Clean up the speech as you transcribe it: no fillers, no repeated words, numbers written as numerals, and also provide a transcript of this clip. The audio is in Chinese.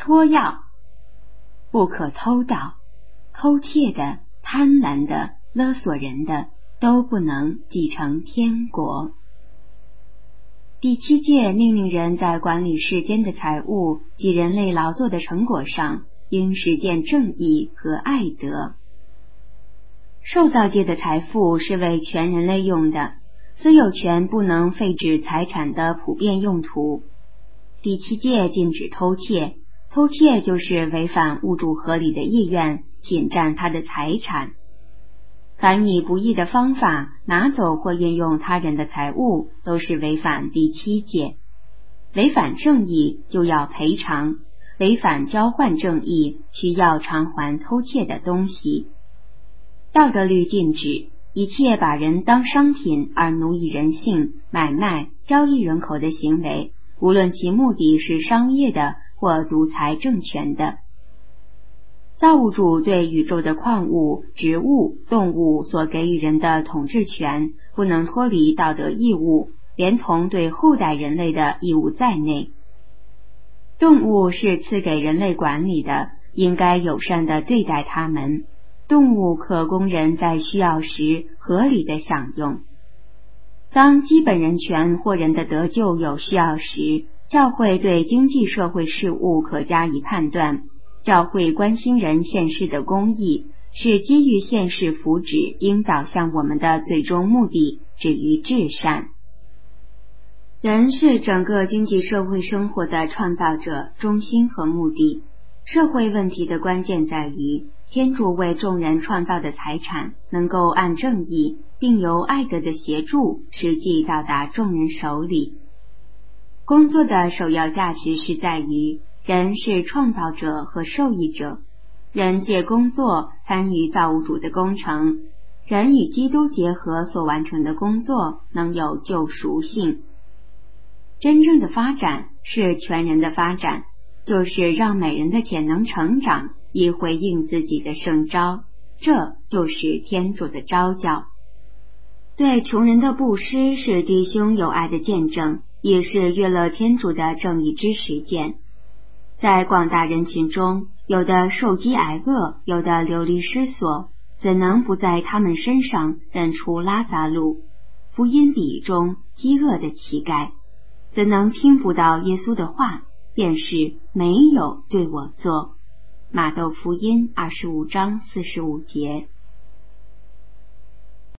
撮要，不可偷盗，偷窃的、贪婪的、勒索人的，都不能继承天国。第7诫命令人在管理世间的财物及人类劳作的成果上，应实践正义和爱德。受造界的财富是为全人类用的，私有权不能废止财产的普遍用途。第7诫禁止偷窃，偷窃就是违反物主合理的意愿，侵占他的财产。凡以不义的方法拿走或运用他人的财物，都是违反第7诫。违反正义就要赔偿，违反交换正义需要偿还偷窃的东西。道德律禁止一切把人当商品而奴役人性、买卖、交易人口的行为，无论其目的是商业的或独裁政权的。造物主对宇宙的矿物、植物、动物所给予人的统治权，不能脱离道德义务，连同对后代人类的义务在内。动物是赐给人类管理的，应该友善地对待它们。动物可供人在需要时合理的享用。当基本人权或人的得救有需要时，教会对经济社会事务可加以判断。教会关心人现世的公义，是基于现世福祉应导向我们的最终目的，止于至善。人是整个经济社会生活的创造者、中心和目的。社会问题的关键在于，天主为众人创造的财产能够按正义，并由爱德的协助，实际到达众人手里。工作的首要价值是在于，人是创造者和受益者，人借工作参与造物主的工程，人与基督结合所完成的工作能有救赎性。真正的发展是全人的发展，就是让每人的潜能成长，以回应自己的圣召，这就是天主的召教。对穷人的布施是弟兄友爱的见证，也是悦乐天主的正义之实践。在广大人群中，有的受饥挨饿，有的流离失所，怎能不在他们身上认出拉撒路？福音比喻中饥饿的乞丐，怎能听不到耶稣的话，便是没有对我做。马窦福音25章45节。